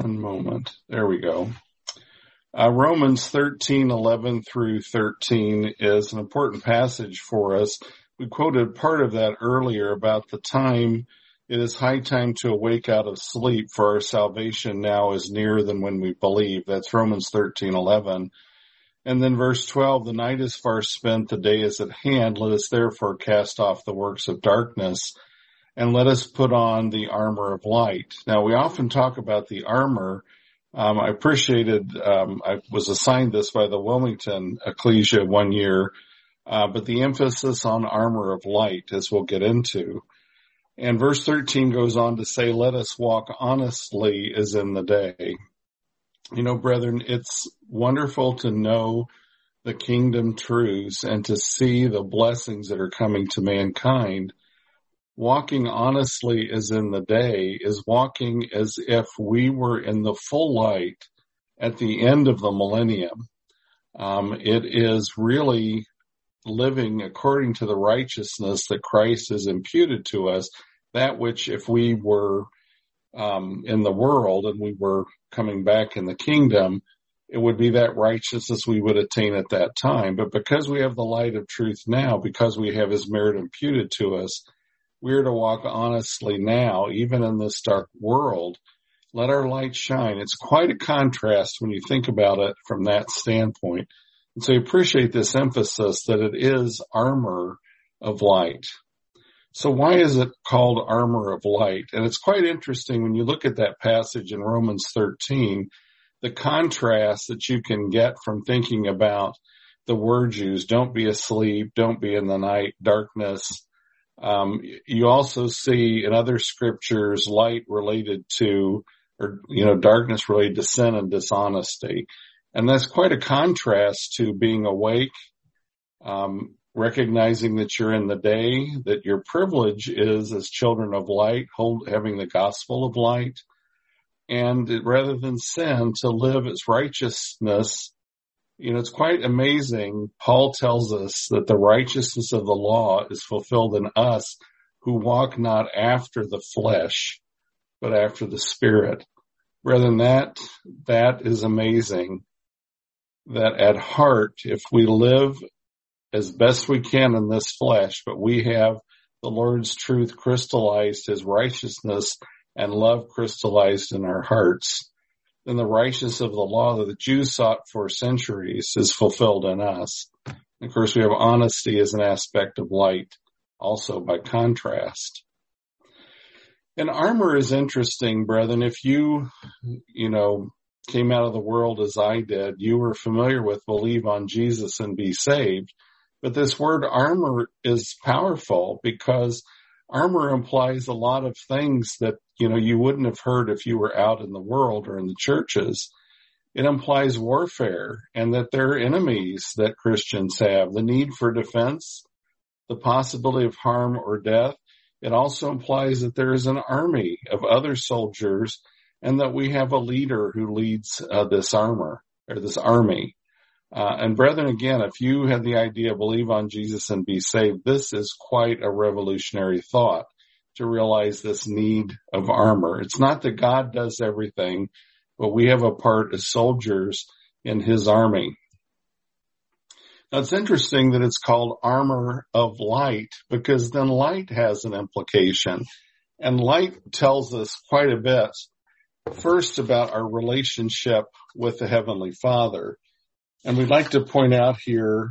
One moment. There we go. Romans 13:11 through 13 is an important passage for us. We quoted part of that earlier about the time. It is high time to awake out of sleep, for our salvation now is nearer than when we believe. That's Romans 13:11. And then verse 12, the night is far spent, the day is at hand. Let us therefore cast off the works of darkness and let us put on the armor of light. Now, we often talk about the armor. I was assigned this by the Wilmington Ecclesia one year, but the emphasis on armor of light, as we'll get into. And verse 13 goes on to say, let us walk honestly as in the day. You know, brethren, it's wonderful to know the kingdom truths and to see the blessings that are coming to mankind. Walking honestly as in the day is walking as if we were in the full light at the end of the millennium. It is really living according to the righteousness that Christ has imputed to us, that which if we were in the world and we were coming back in the kingdom, it would be that righteousness we would attain at that time. But because we have the light of truth now, because we have his merit imputed to us, we're to walk honestly now, even in this dark world. Let our light shine. It's quite a contrast when you think about it from that standpoint. And so you appreciate this emphasis that it is armor of light. So why is it called armor of light? And it's quite interesting when you look at that passage in Romans 13, the contrast that you can get from thinking about the words used, don't be asleep, don't be in the night, darkness. You also see in other scriptures light related to, or, darkness related to sin and dishonesty. And that's quite a contrast to being awake, recognizing that you're in the day, that your privilege is as children of light, having the gospel of light, and rather than sin, to live as righteousness. It's quite amazing. Paul tells us that the righteousness of the law is fulfilled in us who walk not after the flesh, but after the Spirit. Brethren, that is amazing. That at heart, if we live as best we can in this flesh, but we have the Lord's truth crystallized, his righteousness and love crystallized in our hearts, then the righteousness of the law that the Jews sought for centuries is fulfilled in us. And of course, we have honesty as an aspect of light, also by contrast. And armor is interesting, brethren. If you came out of the world as I did, you were familiar with believe on Jesus and be saved. But this word armor is powerful because armor implies a lot of things that, you wouldn't have heard if you were out in the world or in the churches. It implies warfare and that there are enemies that Christians have, the need for defense, the possibility of harm or death. It also implies that there is an army of other soldiers and that we have a leader who leads this armor or this army. And brethren, again, if you had the idea, believe on Jesus and be saved, this is quite a revolutionary thought to realize this need of armor. It's not that God does everything, but we have a part as soldiers in his army. Now, it's interesting that it's called armor of light because then light has an implication. And light tells us quite a bit, first about our relationship with the Heavenly Father. And we'd like to point out here,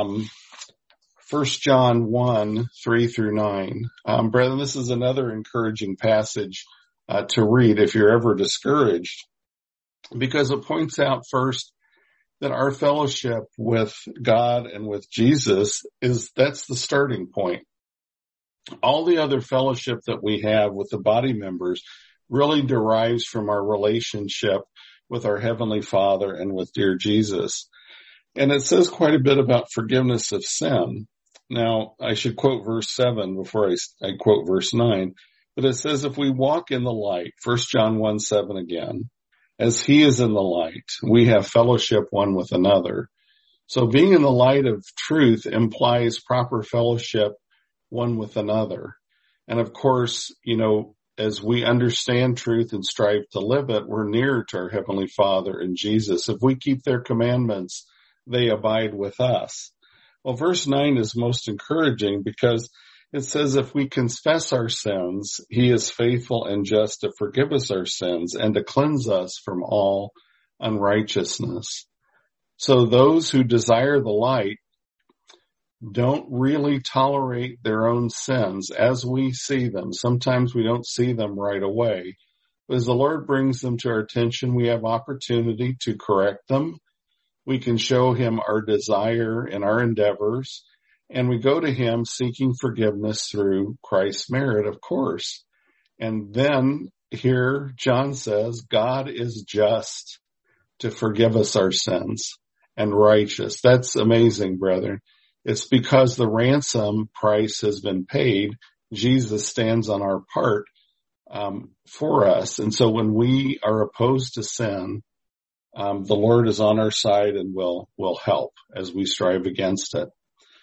1 John 1, 3 through 9. Brethren, this is another encouraging passage to read if you're ever discouraged, because it points out first that our fellowship with God and with Jesus that's the starting point. All the other fellowship that we have with the body members really derives from our relationship with our Heavenly Father and with dear Jesus. And it says quite a bit about forgiveness of sin. Now, I should quote verse 7 before I quote verse 9, but it says, if we walk in the light, 1 John 1, 7 again, as he is in the light, we have fellowship one with another. So being in the light of truth implies proper fellowship one with another. And of course, as we understand truth and strive to live it, we're nearer to our Heavenly Father and Jesus. If we keep their commandments, they abide with us. Well, verse 9 is most encouraging because it says if we confess our sins, he is faithful and just to forgive us our sins and to cleanse us from all unrighteousness. So those who desire the light don't really tolerate their own sins as we see them. Sometimes we don't see them right away. But as the Lord brings them to our attention, we have opportunity to correct them. We can show him our desire and our endeavors, and we go to him seeking forgiveness through Christ's merit, of course. And then here John says, God is just to forgive us our sins and righteous. That's amazing, brethren. It's because the ransom price has been paid. Jesus stands on our part for us. And so when we are opposed to sin, the Lord is on our side and will help as we strive against it.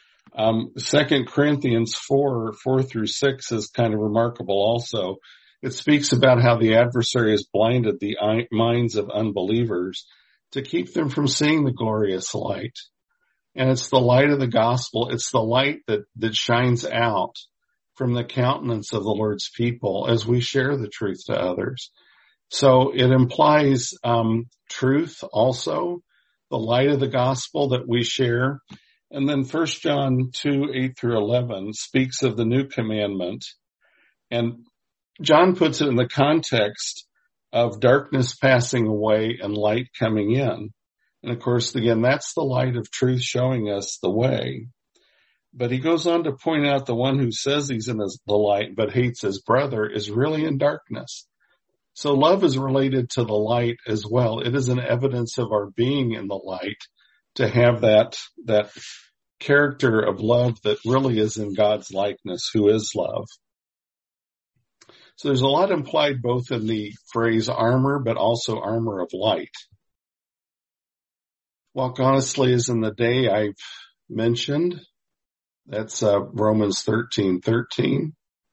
2 Corinthians 4:4-6 is kind of remarkable also. It speaks about how the adversary has blinded the minds of unbelievers to keep them from seeing the glorious light. And it's the light of the gospel. It's the light that shines out from the countenance of the Lord's people as we share the truth to others. So it implies truth also, the light of the gospel that we share. And then 1 John 2:8-11 speaks of the new commandment. And John puts it in the context of darkness passing away and light coming in. And of course, again, that's the light of truth showing us the way. But he goes on to point out the one who says he's in the light but hates his brother is really in darkness. So love is related to the light as well. It is an evidence of our being in the light to have that character of love that really is in God's likeness, who is love. So there's a lot implied both in the phrase armor, but also armor of light. Walk honestly as in the day I've mentioned. That's Romans 13:13.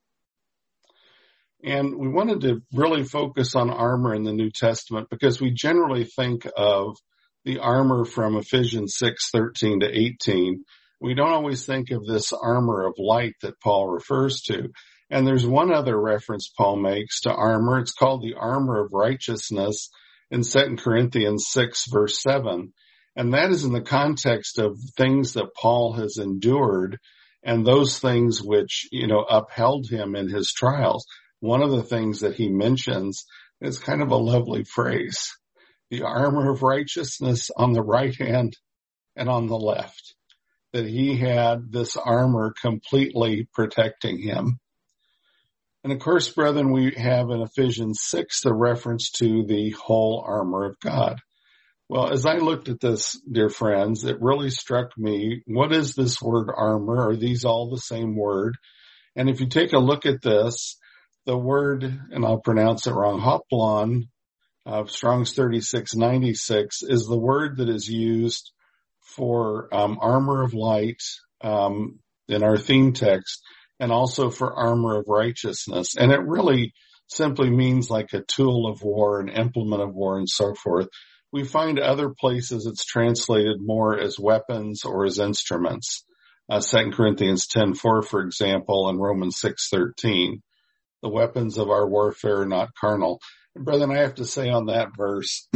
And we wanted to really focus on armor in the New Testament because we generally think of the armor from Ephesians 6:13-18. We don't always think of this armor of light that Paul refers to. And there's one other reference Paul makes to armor. It's called the armor of righteousness in 2 Corinthians 6:7. And that is in the context of things that Paul has endured and those things which, upheld him in his trials. One of the things that he mentions is kind of a lovely phrase, the armor of righteousness on the right hand and on the left, that he had this armor completely protecting him. And of course, brethren, we have in Ephesians 6 the reference to the whole armor of God. Well, as I looked at this, dear friends, it really struck me, what is this word armor? Are these all the same word? And if you take a look at this, the word, and I'll pronounce it wrong, hoplon, Strong's 3696, is the word that is used for armor of light in our theme text, and also for armor of righteousness. And it really simply means like a tool of war, an implement of war, and so forth. We find other places it's translated more as weapons or as instruments. 2 Corinthians 10:4, for example, and Romans 6:13. The weapons of our warfare are not carnal. And brethren, I have to say on that verse,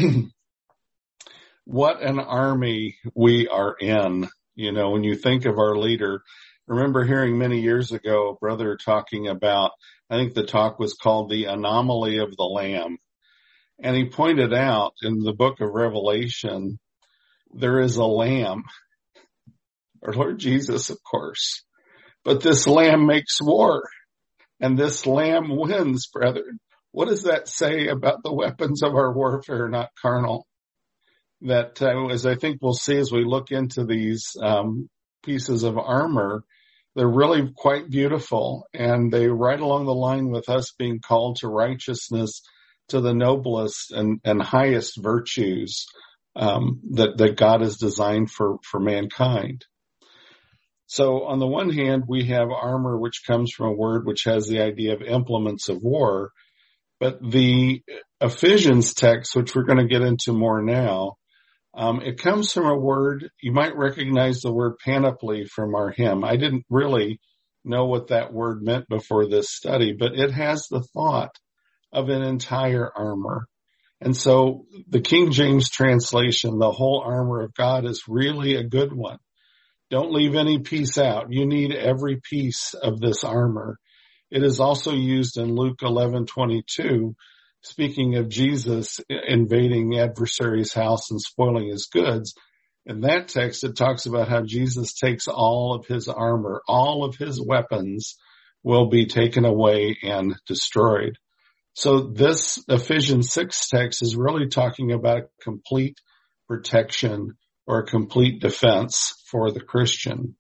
what an army we are in. When you think of our leader, I remember hearing many years ago a brother talking about, I think the talk was called The Anomaly of the Lamb. And he pointed out in the book of Revelation, there is a lamb, our Lord Jesus, of course, but this lamb makes war and this lamb wins, brethren. What does that say about the weapons of our warfare, not carnal? That, as I think we'll see as we look into these pieces of armor, they're really quite beautiful, and they right along the line with us being called to righteousness, to the noblest and highest virtues that God has designed for mankind. So on the one hand, we have armor, which comes from a word which has the idea of implements of war. But the Ephesians text, which we're going to get into more now, it comes from a word, you might recognize the word panoply from our hymn. I didn't really know what that word meant before this study, but it has the thought of an entire armor. And so the King James translation, the whole armor of God, is really a good one. Don't leave any piece out. You need every piece of this armor. It is also used in Luke 11:22, speaking of Jesus invading the adversary's house and spoiling his goods. In that text, it talks about how Jesus takes all of his armor, all of his weapons will be taken away and destroyed. So this Ephesians 6 text is really talking about complete protection or a complete defense for the Christian.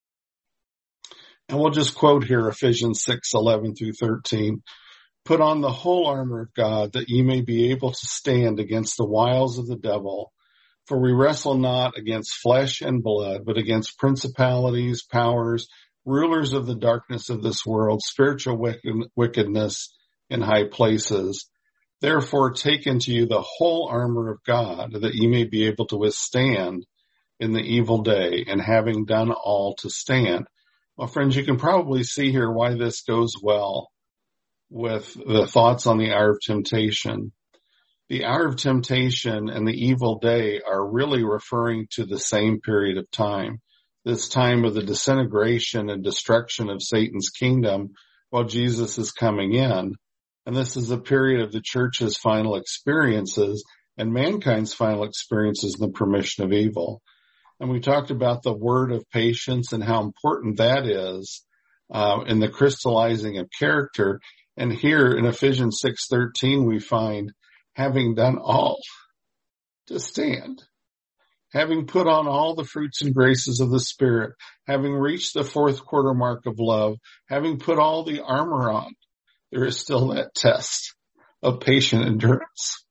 And we'll just quote here Ephesians 6:11 through 13. Put on the whole armor of God that ye may be able to stand against the wiles of the devil. For we wrestle not against flesh and blood, but against principalities, powers, rulers of the darkness of this world, spiritual wickedness in high places. Therefore take unto you the whole armor of God, that ye may be able to withstand in the evil day, and having done all to stand. Well, friends, you can probably see here why this goes well with the thoughts on the hour of temptation. The hour of temptation and the evil day are really referring to the same period of time, this time of the disintegration and destruction of Satan's kingdom while Jesus is coming in. And this is a period of the church's final experiences and mankind's final experiences in the permission of evil. And we talked about the word of patience and how important that is in the crystallizing of character. And here in Ephesians 6:13, we find, having done all to stand, having put on all the fruits and graces of the Spirit, having reached the fourth quarter mark of love, having put all the armor on, there is still that test of patient endurance.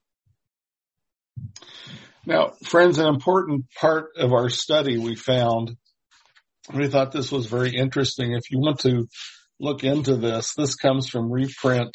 Now, friends, an important part of our study we found, we thought this was very interesting. If you want to look into this, this comes from reprint,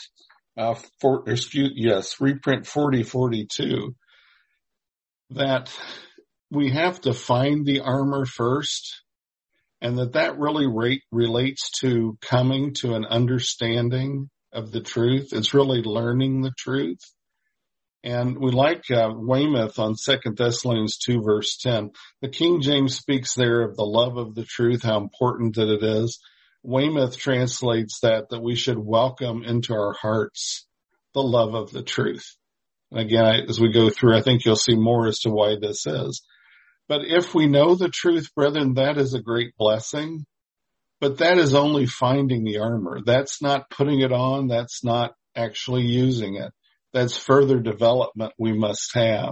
reprint 4042, that we have to find the armor first, and that really relates to coming to an understanding of the truth. It's really learning the truth. And we like Weymouth on 2 Thessalonians 2, verse 10. The King James speaks there of the love of the truth, how important that it is. Weymouth translates that we should welcome into our hearts the love of the truth. And again, as we go through, I think you'll see more as to why this is. But if we know the truth, brethren, that is a great blessing. But that is only finding the armor. That's not putting it on. That's not actually using it. That's further development we must have.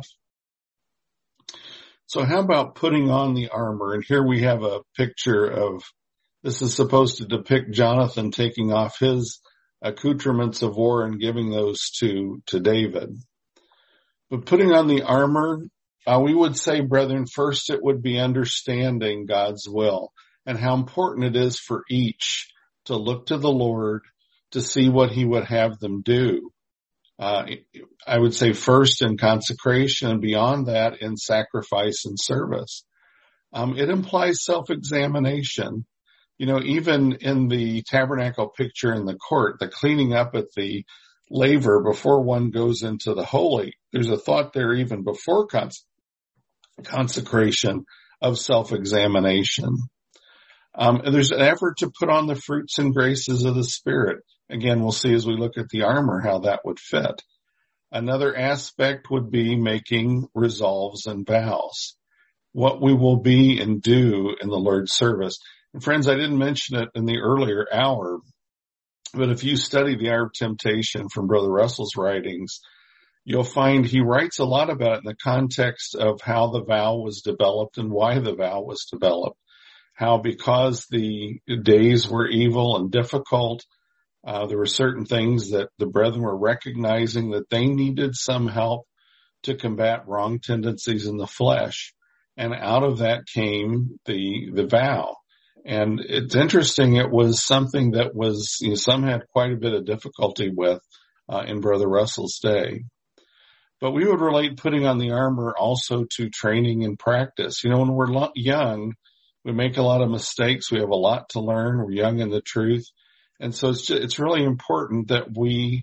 So how about putting on the armor? And here we have a picture of, this is supposed to depict Jonathan taking off his accoutrements of war and giving those to David. But putting on the armor, we would say, brethren, first it would be understanding God's will and how important it is for each to look to the Lord to see what he would have them do. I would say first in consecration, and beyond that in sacrifice and service. It implies self-examination. You know, even in the tabernacle picture in the court, the cleaning up at the laver before one goes into the holy, there's a thought there even before consecration of self-examination. And there's an effort to put on the fruits and graces of the Spirit. Again, we'll see as we look at the armor how that would fit. Another aspect would be making resolves and vows, what we will be and do in the Lord's service. And friends, I didn't mention it in the earlier hour, but if you study the Hour of Temptation from Brother Russell's writings, you'll find he writes a lot about it in the context of how the vow was developed and why the vow was developed. How because the days were evil and difficult, there were certain things that the brethren were recognizing that they needed some help to combat wrong tendencies in the flesh. And out of that came the vow. And it's interesting. It was something that was, some had quite a bit of difficulty with in Brother Russell's day. But we would relate putting on the armor also to training and practice. When we're young, we make a lot of mistakes. We have a lot to learn. We're young in the truth. And so it's really important that we,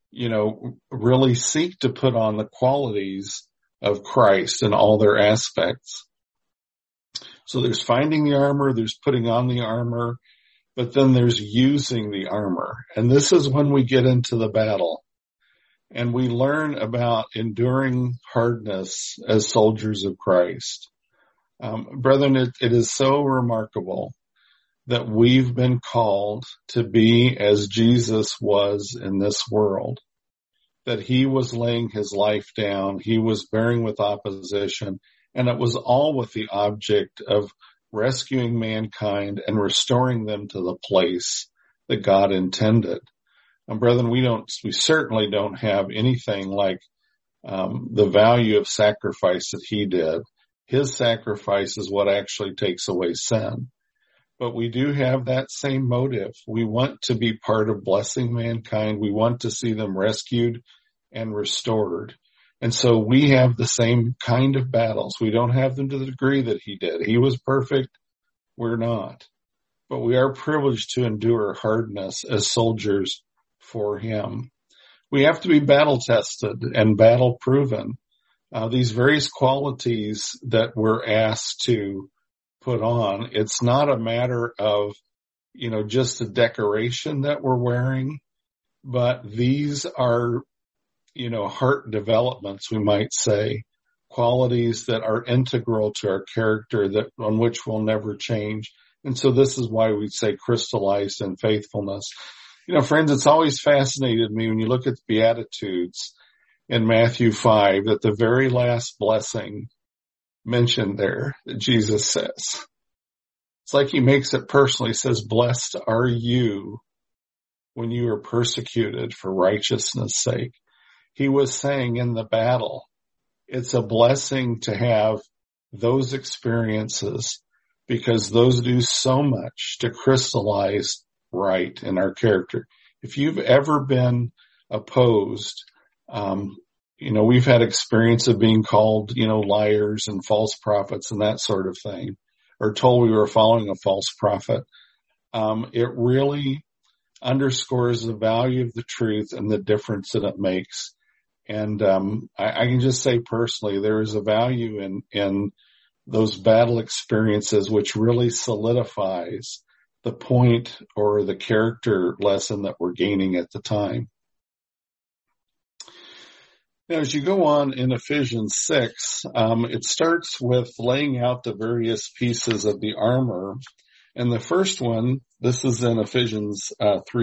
really seek to put on the qualities of Christ in all their aspects. So there's finding the armor, there's putting on the armor, but then there's using the armor. And this is when we get into the battle and we learn about enduring hardness as soldiers of Christ. Brethren, it is so remarkable that we've been called to be as Jesus was in this world, that he was laying his life down, he was bearing with opposition, and it was all with the object of rescuing mankind and restoring them to the place that God intended. And brethren, we certainly don't have anything like the value of sacrifice that he did. His sacrifice is what actually takes away sin. But we do have that same motive. We want to be part of blessing mankind. We want to see them rescued and restored. And so we have the same kind of battles. We don't have them to the degree that he did. He was perfect. We're not. But we are privileged to endure hardness as soldiers for him. We have to be battle tested and battle proven. These various qualities that we're asked to put on, it's not a matter of, just a decoration that we're wearing, but these are, heart developments, we might say, qualities that are integral to our character on which we'll never change. And so this is why we say crystallized in faithfulness. Friends, it's always fascinated me when you look at the Beatitudes in Matthew 5, that the very last blessing mentioned there that Jesus says, it's like he makes it personal. He says, blessed are you when you are persecuted for righteousness' sake. He was saying in the battle, it's a blessing to have those experiences because those do so much to crystallize right in our character. If you've ever been opposed, we've had experience of being called, liars and false prophets and that sort of thing, or told we were following a false prophet. It really underscores the value of the truth and the difference that it makes. And I can just say personally, there is a value in those battle experiences which really solidifies the point or the character lesson that we're gaining at the time. Now, as you go on in Ephesians 6, it starts with laying out the various pieces of the armor. And the first one, this is in Ephesians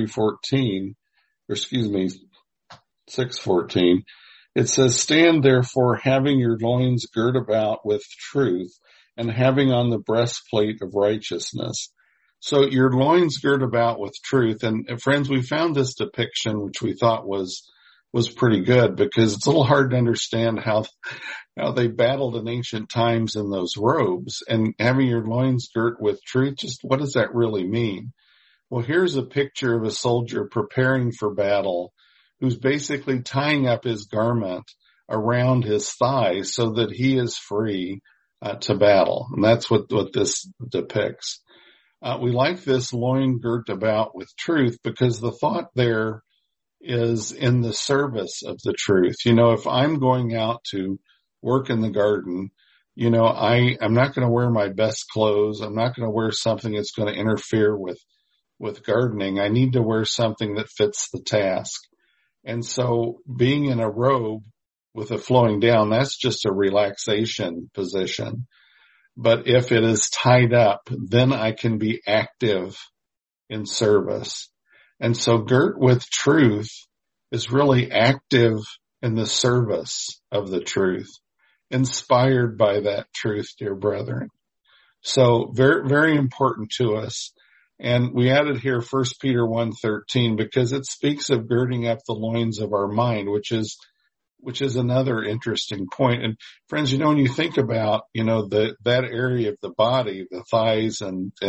6:14. It says, stand therefore having your loins girt about with truth and having on the breastplate of righteousness. So your loins girt about with truth. And friends, we found this depiction, which we thought was pretty good because it's a little hard to understand how they battled in ancient times in those robes, and having your loins girt with truth. Just what does that really mean? Well, here's a picture of a soldier preparing for battle who's basically tying up his garment around his thighs so that he is free to battle. And that's what this depicts. We like this loin girt about with truth because the thought there is in the service of the truth. If I'm going out to work in the garden, I'm not going to wear my best clothes. I'm not going to wear something that's going to interfere with gardening. I need to wear something that fits the task. And so being in a robe with it flowing down, that's just a relaxation position. But if it is tied up, then I can be active in service. And so girt with truth is really active in the service of the truth, inspired by that truth, dear brethren. So very, very important to us. And we added here 1 Peter 1:13 because it speaks of girding up the loins of our mind, which is another interesting point. And friends, when you think about, that area of the body, the thighs and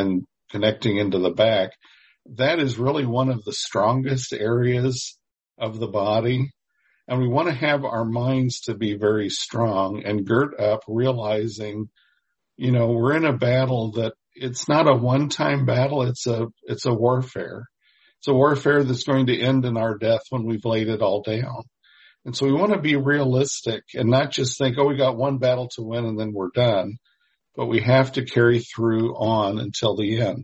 connecting into the back, that is really one of the strongest areas of the body. And we want to have our minds to be very strong and girt up, realizing, we're in a battle that it's not a one-time battle. It's a warfare. It's a warfare that's going to end in our death when we've laid it all down. And so we want to be realistic and not just think, we got one battle to win and then we're done. But we have to carry through on until the end.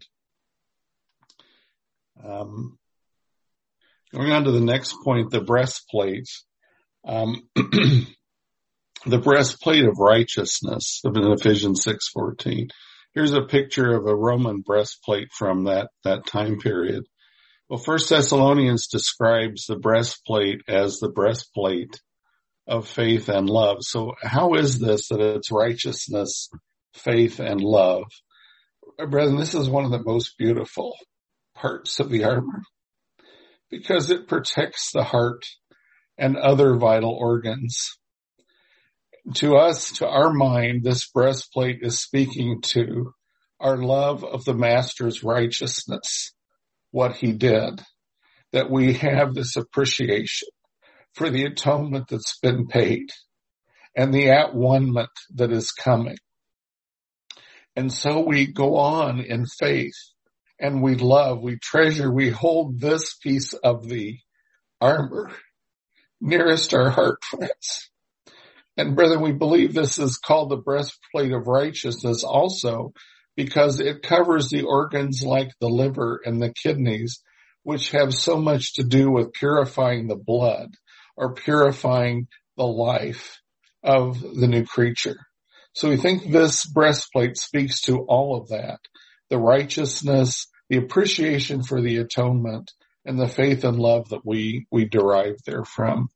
Going on to the next point, the breastplate. The breastplate of righteousness in Ephesians 6:14. Here's a picture of a Roman breastplate from that time period. Well, 1 Thessalonians describes the breastplate as the breastplate of faith and love. So how is this that it's righteousness, faith, and love? Brethren, this is one of the most beautiful parts of the armor because it protects the heart and other vital organs. To us, to our mind, this breastplate is speaking to our love of the Master's righteousness, what he did, that we have this appreciation for the atonement that's been paid and the at-one-ment that is coming. And so we go on in faith and we love, we treasure, we hold this piece of the armor nearest our heart, friends. And brethren, we believe this is called the breastplate of righteousness also because it covers the organs like the liver and the kidneys, which have so much to do with purifying the blood or purifying the life of the new creature. So we think this breastplate speaks to all of that, the righteousness, the appreciation for the atonement, and the faith and love that we derive therefrom.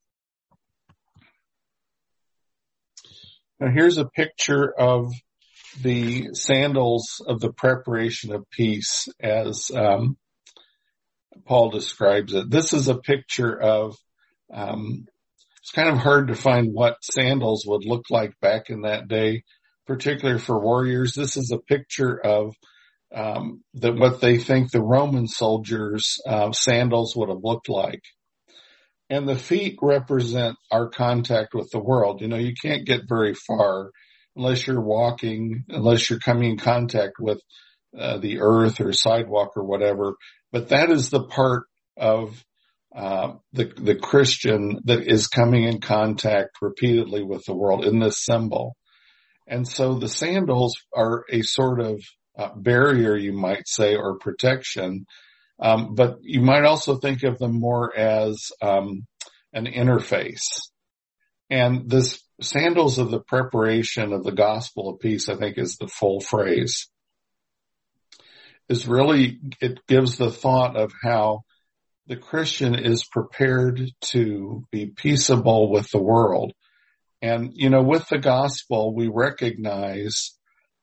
Now here's a picture of the sandals of the preparation of peace as Paul describes it. This is a picture of, it's kind of hard to find what sandals would look like back in that day, particularly for warriors. This is a picture of what they think the Roman soldiers' sandals would have looked like. And the feet represent our contact with the world. You can't get very far unless you're walking, unless you're coming in contact with the earth or sidewalk or whatever. But that is the part of the Christian that is coming in contact repeatedly with the world in this symbol. And so the sandals are a sort of barrier, you might say, or protection. But you might also think of them more as an interface. And this sandals of the preparation of the gospel of peace, I think is the full phrase, is really, it gives the thought of how the Christian is prepared to be peaceable with the world. And, with the gospel, we recognize,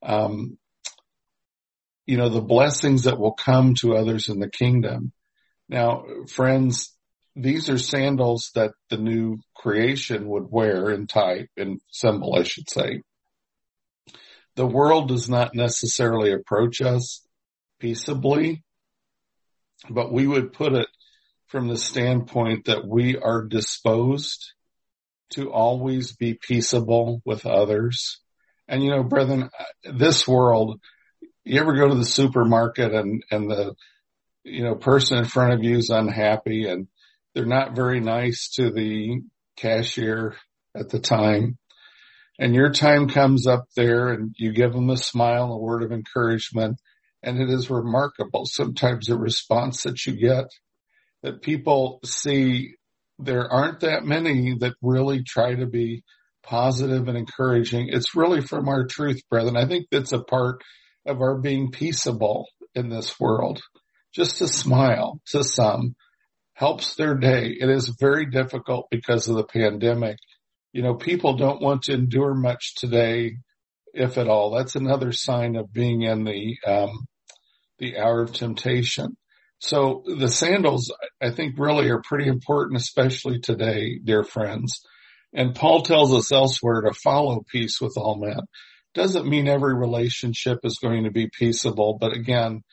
the blessings that will come to others in the kingdom. Now, friends, these are sandals that the new creation would wear in type, in symbol, I should say. The world does not necessarily approach us peaceably, but we would put it from the standpoint that we are disposed to always be peaceable with others. And, brethren, this world, you ever go to the supermarket and the, person in front of you is unhappy and they're not very nice to the cashier at the time. And your time comes up there and you give them a smile, a word of encouragement. And it is remarkable sometimes the response that you get, that people see there aren't that many that really try to be positive and encouraging. It's really from our truth, brethren. I think that's a part of our being peaceable in this world. Just to smile to some helps their day. It is very difficult because of the pandemic. People don't want to endure much today, if at all. That's another sign of being in the hour of temptation. So the sandals, I think, really are pretty important, especially today, dear friends. And Paul tells us elsewhere to follow peace with all men. Doesn't mean every relationship is going to be peaceable, but again,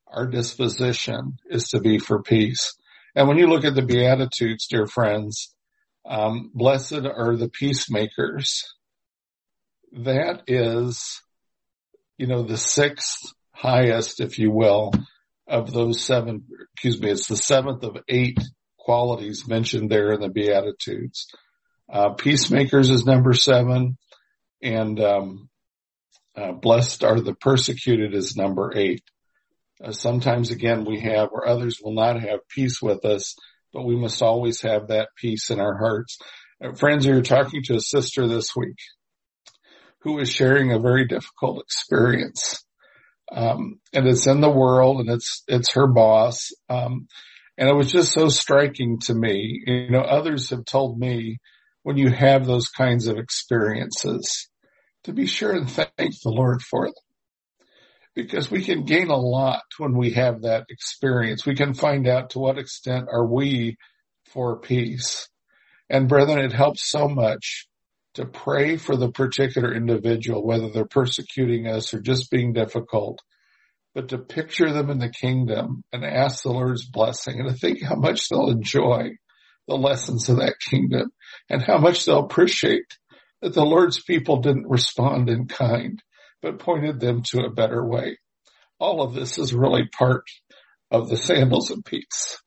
our disposition is to be for peace. And when you look at the Beatitudes, dear friends, blessed are the peacemakers. That is, the sixth highest, if you will, of those seven, it's the seventh of 8 qualities mentioned there in the Beatitudes. Peacemakers is number 7, and blessed are the persecuted is number 8. Sometimes, again, we have, or others will not have peace with us, but we must always have that peace in our hearts. Friends, we were talking to a sister this week who is sharing a very difficult experience. And it's in the world, and it's her boss. And it was just so striking to me. Others have told me when you have those kinds of experiences, to be sure and thank the Lord for them. Because we can gain a lot when we have that experience. We can find out to what extent are we for peace. And brethren, it helps so much to pray for the particular individual, whether they're persecuting us or just being difficult, but to picture them in the kingdom and ask the Lord's blessing and to think how much they'll enjoy the lessons of that kingdom and how much they'll appreciate that the Lord's people didn't respond in kind, but pointed them to a better way. All of this is really part of the sandals of peace.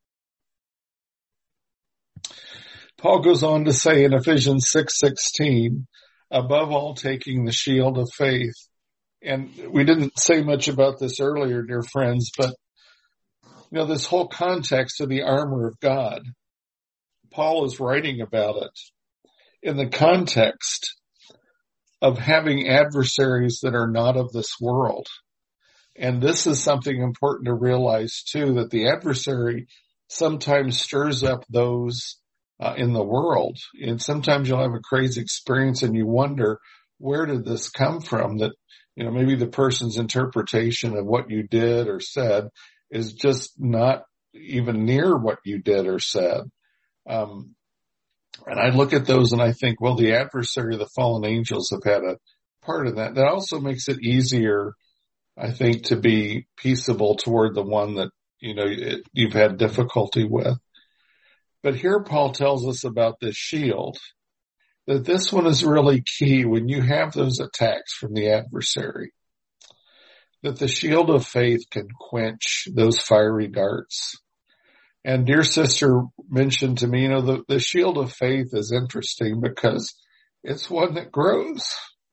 Paul goes on to say in Ephesians 6:16, above all taking the shield of faith. And we didn't say much about this earlier, dear friends, but this whole context of the armor of God, Paul is writing about it in the context of having adversaries that are not of this world. And this is something important to realize too, that the adversary sometimes stirs up those in the world. And sometimes you'll have a crazy experience and you wonder, where did this come from? That, maybe the person's interpretation of what you did or said is just not even near what you did or said. And I look at those and I think, well, the adversary, the fallen angels have had a part in that. That also makes it easier, I think, to be peaceable toward the one that, you've had difficulty with. But here Paul tells us about this shield, that this one is really key when you have those attacks from the adversary, that the shield of faith can quench those fiery darts. And dear sister mentioned to me, the shield of faith is interesting because it's one that grows.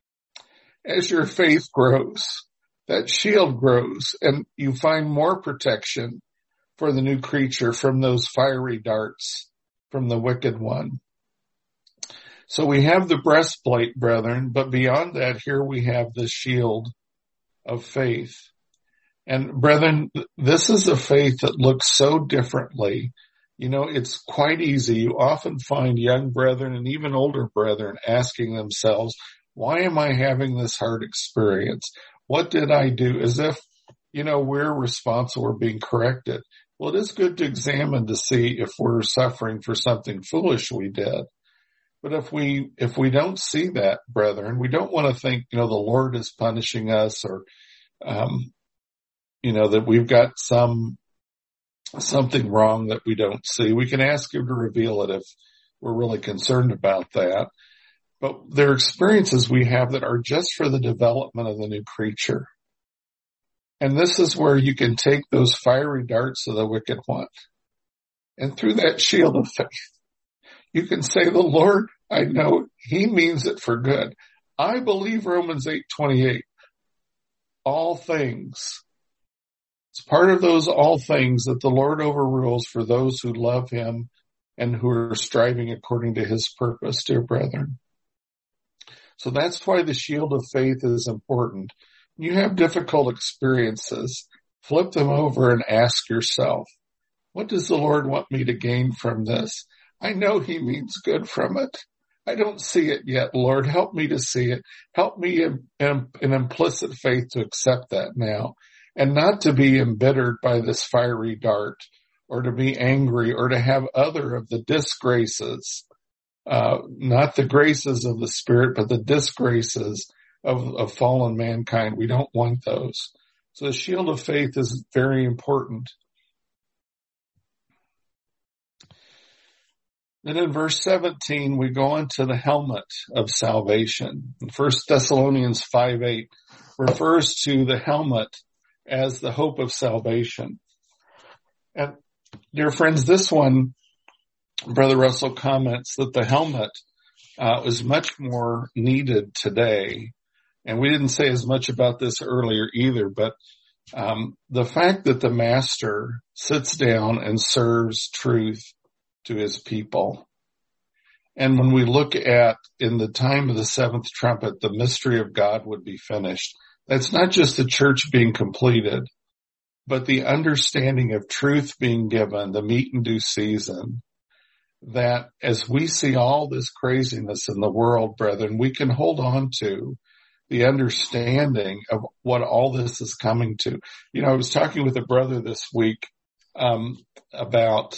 As your faith grows, that shield grows and you find more protection for the new creature from those fiery darts from the wicked one. So we have the breastplate, brethren, but beyond that, here we have the shield of faith. And brethren, this is a faith that looks so differently. It's quite easy. You often find young brethren and even older brethren asking themselves, why am I having this hard experience? What did I do? As if, we're responsible or being corrected. Well, it is good to examine to see if we're suffering for something foolish we did. But if we don't see that, brethren, we don't want to think, the Lord is punishing us or, that we've got something wrong that we don't see. We can ask him to reveal it if we're really concerned about that. But there are experiences we have that are just for the development of the new creature. And this is where you can take those fiery darts of the wicked one. And through that shield of faith, you can say, the Lord, I know he means it for good. I believe Romans 8:28. All things. It's part of those all things that the Lord overrules for those who love him and who are striving according to his purpose, dear brethren. So that's why the shield of faith is important. You have difficult experiences, flip them over and ask yourself, what does the Lord want me to gain from this? I know he means good from it. I don't see it yet, Lord. Help me to see it. Help me in implicit faith to accept that now and not to be embittered by this fiery dart or to be angry or to have other of the disgraces, not the graces of the Spirit, but the disgraces of fallen mankind. We don't want those. So the shield of faith is very important. Then in verse 17, we go into the helmet of salvation. 1 Thessalonians 5:8 refers to the helmet as the hope of salvation. And dear friends, this one, Brother Russell comments that the helmet is much more needed today. And we didn't say as much about this earlier either, but the fact that the master sits down and serves truth to his people. And when we look at, in the time of the seventh trumpet, the mystery of God would be finished. That's not just the church being completed, but the understanding of truth being given, the meet and due season, that as we see all this craziness in the world, brethren, we can hold on to the understanding of what all this is coming to. You know, I was talking with a brother this week about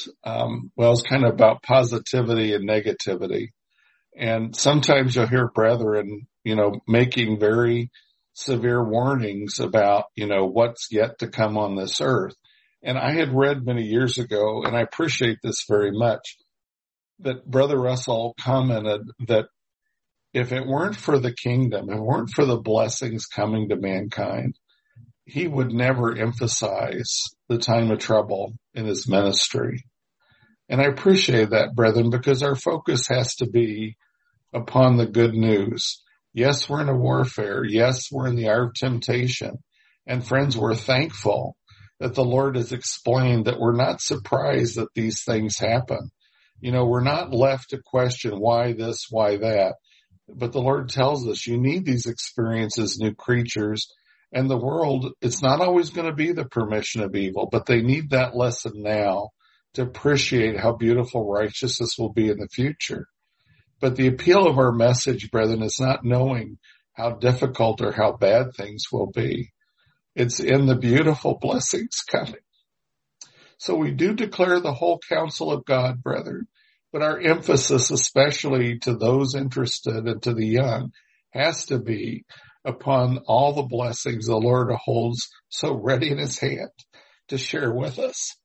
positivity and negativity. And sometimes you'll hear brethren, making very severe warnings about, what's yet to come on this earth. And I had read many years ago, and I appreciate this very much, that Brother Russell commented that if it weren't for the kingdom, if it weren't for the blessings coming to mankind, he would never emphasize the time of trouble in his ministry. And I appreciate that, brethren, because our focus has to be upon the good news. Yes, we're in a warfare. Yes, we're in the hour of temptation. And friends, we're thankful that the Lord has explained that we're not surprised that these things happen. We're not left to question why this, why that. But the Lord tells us you need these experiences, new creatures. And the world, it's not always going to be the permission of evil, but they need that lesson now to appreciate how beautiful righteousness will be in the future. But the appeal of our message, brethren, is not knowing how difficult or how bad things will be. It's in the beautiful blessings coming. So we do declare the whole counsel of God, brethren, but our emphasis, especially to those interested and to the young, has to be upon all the blessings the Lord holds so ready in his hand to share with us.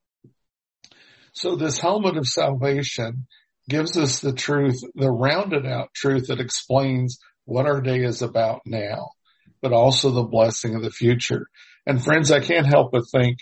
So this helmet of salvation gives us the truth, the rounded out truth that explains what our day is about now, but also the blessing of the future. And friends, I can't help but think,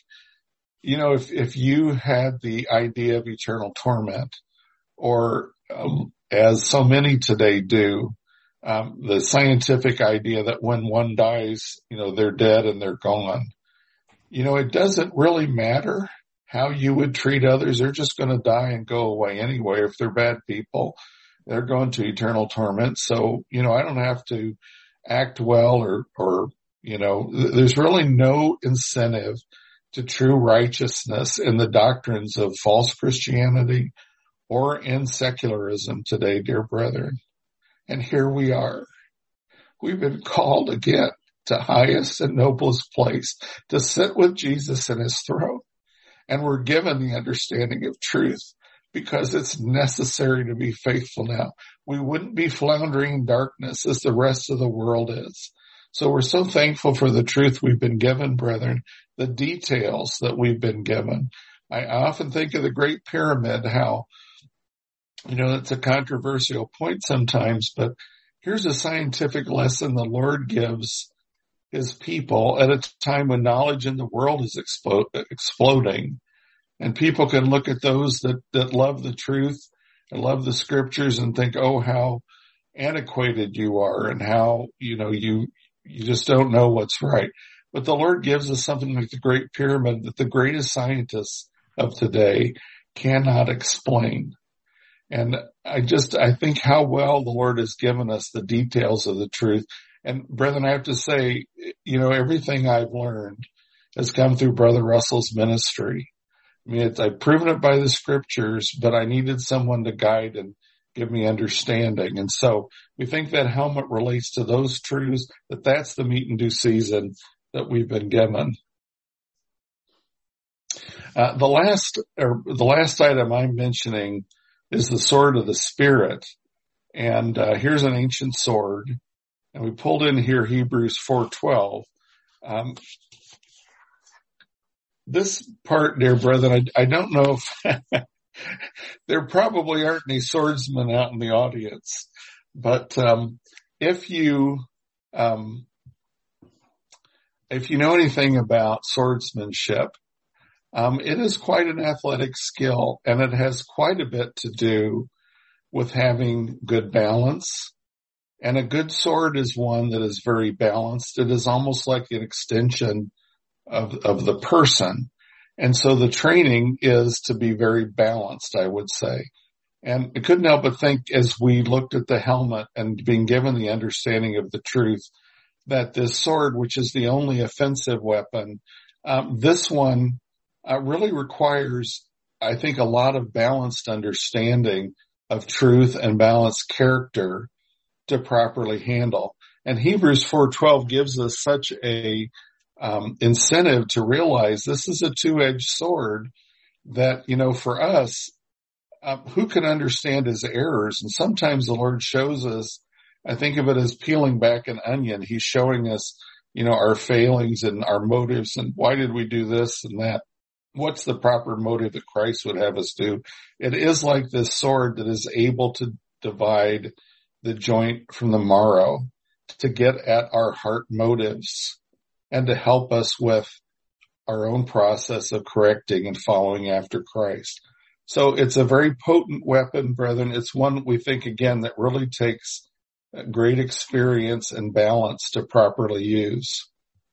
if you had the idea of eternal torment, or as so many today do, the scientific idea that when one dies, they're dead and they're gone. It doesn't really matter how you would treat others. They're just going to die and go away anyway. If they're bad people, they're going to eternal torment. So, I don't have to act well or there's really no incentive to true righteousness in the doctrines of false Christianity or in secularism today, dear brethren. And here we are. We've been called again to highest and noblest place, to sit with Jesus in his throne. And we're given the understanding of truth because it's necessary to be faithful now. We wouldn't be floundering in darkness as the rest of the world is. So we're so thankful for the truth we've been given, brethren, the details that we've been given. I often think of the Great Pyramid, how it's a controversial point sometimes, but here's a scientific lesson the Lord gives his people at a time when knowledge in the world is exploding. And people can look at those that love the truth and love the scriptures and think, oh, how antiquated you are and how, you just don't know what's right. But the Lord gives us something like the Great Pyramid that the greatest scientists of today cannot explain. And I think how well the Lord has given us the details of the truth. And brethren, I have to say, everything I've learned has come through Brother Russell's ministry. I mean, I've proven it by the scriptures, but I needed someone to guide and give me understanding. And so we think that helmet relates to those truths, that's the meet and due season that we've been given. The last item I'm mentioning is the sword of the Spirit. And here's an ancient sword. And we pulled in here Hebrews 4:12. This part, dear brethren, I don't know if there probably aren't any swordsmen out in the audience, but if you know anything about swordsmanship, it is quite an athletic skill, and it has quite a bit to do with having good balance. And a good sword is one that is very balanced. It is almost like an extension of the person. And so the training is to be very balanced, I would say. And I couldn't help but think, as we looked at the helmet and being given the understanding of the truth, that this sword, which is the only offensive weapon, this one really requires, I think, a lot of balanced understanding of truth and balanced character to properly handle. And Hebrews 4:12 gives us such a incentive to realize this is a two-edged sword that, for us, who can understand his errors? And sometimes the Lord shows us, I think of it as peeling back an onion. He's showing us, our failings and our motives and why did we do this and that? What's the proper motive that Christ would have us do? It is like this sword that is able to divide the joint from the marrow, to get at our heart motives and to help us with our own process of correcting and following after Christ. So it's a very potent weapon, brethren. It's one we think, again, that really takes great experience and balance to properly use.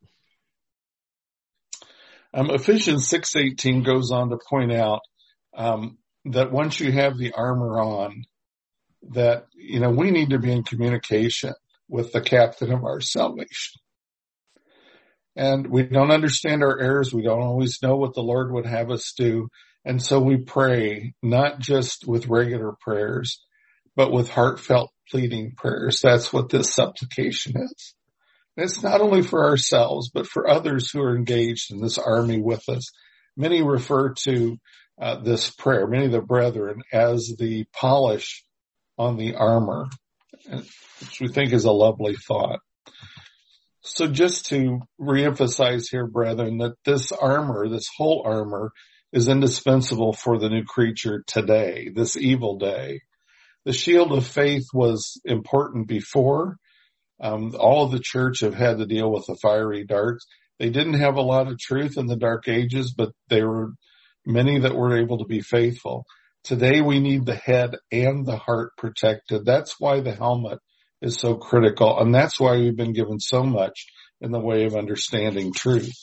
Ephesians 6:18 goes on to point out that once you have the armor on, that, we need to be in communication with the captain of our salvation. And we don't understand our errors. We don't always know what the Lord would have us do. And so we pray, not just with regular prayers, but with heartfelt pleading prayers. That's what this supplication is. And it's not only for ourselves, but for others who are engaged in this army with us. Many refer to this prayer, many of the brethren, as the polish on the armor, which we think is a lovely thought. So just to reemphasize here, brethren, that this armor, this whole armor, is indispensable for the new creature today, this evil day. The shield of faith was important before. All of the church have had to deal with the fiery darts. They didn't have a lot of truth in the dark ages, but there were many that were able to be faithful. Today we need the head and the heart protected. That's why the helmet is so critical, and that's why we've been given so much in the way of understanding truth.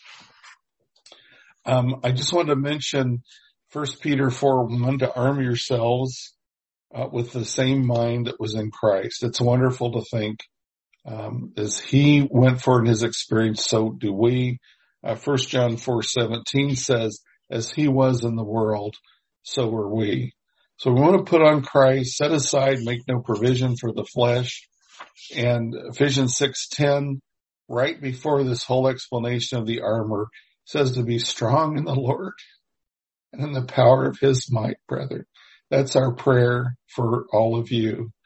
I just want to mention 1 Peter 4:1, to arm yourselves with the same mind that was in Christ. It's wonderful to think as he went for in his experience, so do we. 1 John 4:17 says, as he was in the world, so are we. So we want to put on Christ, set aside, make no provision for the flesh. And Ephesians 6:10, right before this whole explanation of the armor, says to be strong in the Lord and in the power of his might, brethren. That's our prayer for all of you.